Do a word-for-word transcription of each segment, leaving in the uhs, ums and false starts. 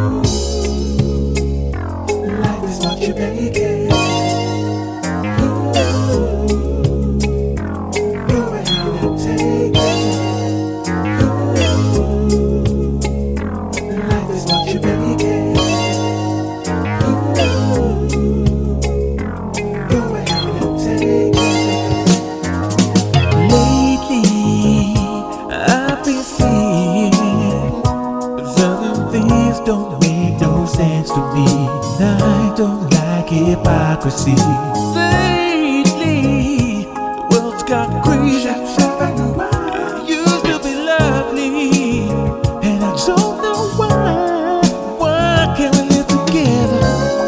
Life is what you make it. Go ahead and take it. Life is what you make it. Go ahead and take it. Lately, I've been seeing certain things don't make no sense to me. I don't like hypocrisy. Lately, the world's got crazy. Used to be lovely, and I don't know why. Why can't we live together?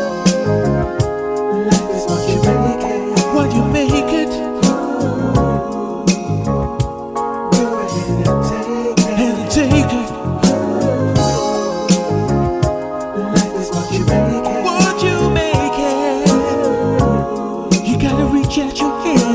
Life is what you make it. What you make it, Go ahead and take it. and take it. Life is what you make it. What you make it, you gotta reach out your hand.